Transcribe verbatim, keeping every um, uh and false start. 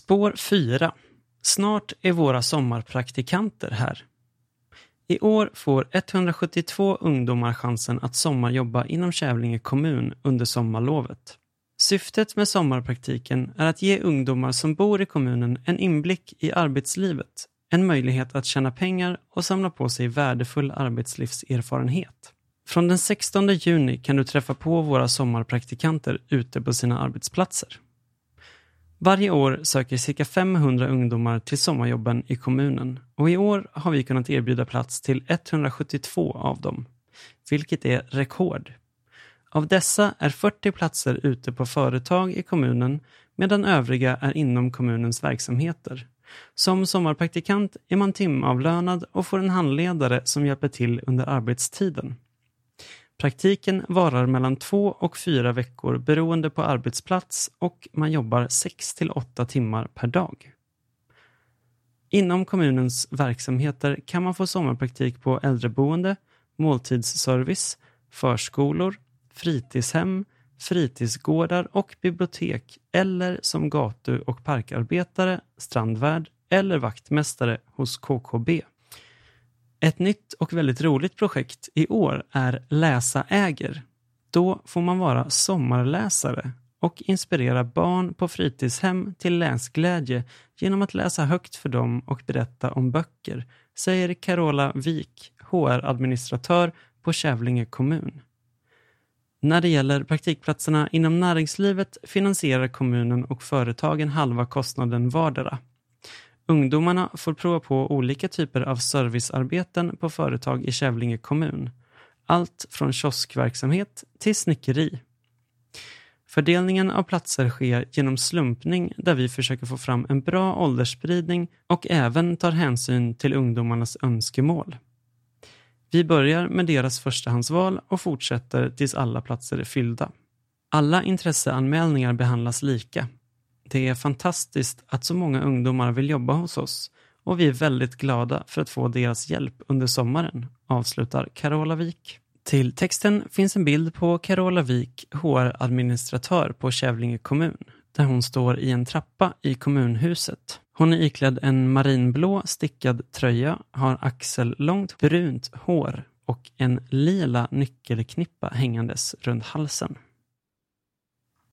Spår fyra. Snart är våra sommarpraktikanter här. I år får etthundrasjuttiotvå ungdomar chansen att sommarjobba inom Kävlinge kommun under sommarlovet. Syftet med sommarpraktiken är att ge ungdomar som bor i kommunen en inblick i arbetslivet, en möjlighet att tjäna pengar och samla på sig värdefull arbetslivserfarenhet. Från den sextonde juni kan du träffa på våra sommarpraktikanter ute på sina arbetsplatser. Varje år söker cirka femhundra ungdomar till sommarjobben i kommunen och i år har vi kunnat erbjuda plats till etthundrasjuttiotvå av dem, vilket är rekord. Av dessa är fyrtio platser ute på företag i kommunen medan övriga är inom kommunens verksamheter. Som sommarpraktikant är man timavlönad och får en handledare som hjälper till under arbetstiden. Praktiken varar mellan två och fyra veckor beroende på arbetsplats och man jobbar sex till åtta timmar per dag. Inom kommunens verksamheter kan man få sommarpraktik på äldreboende, måltidsservice, förskolor, fritidshem, fritidsgårdar och bibliotek eller som gatu- och parkarbetare, strandvärd eller vaktmästare hos K K B. Ett nytt och väldigt roligt projekt i år är Läsa äger. Då får man vara sommarläsare och inspirera barn på fritidshem till läsglädje genom att läsa högt för dem och berätta om böcker, säger Carola Wik, H R-administratör på Kävlinge kommun. När det gäller praktikplatserna inom näringslivet finansierar kommunen och företagen halva kostnaden vardera. Ungdomarna får prova på olika typer av servicearbeten på företag i Kävlinge kommun. Allt från kioskverksamhet till snickeri. Fördelningen av platser sker genom slumpning där vi försöker få fram en bra åldersspridning och även tar hänsyn till ungdomarnas önskemål. Vi börjar med deras förstahandsval och fortsätter tills alla platser är fyllda. Alla intresseanmälningar behandlas lika. Det är fantastiskt att så många ungdomar vill jobba hos oss och vi är väldigt glada för att få deras hjälp under sommaren, avslutar Carola Wik. Till texten finns en bild på Carola Wik, H R-administratör på Kävlinge kommun, där hon står i en trappa i kommunhuset. Hon är iklädd en marinblå stickad tröja, har axellångt brunt hår och en lila nyckelknippa hängandes runt halsen.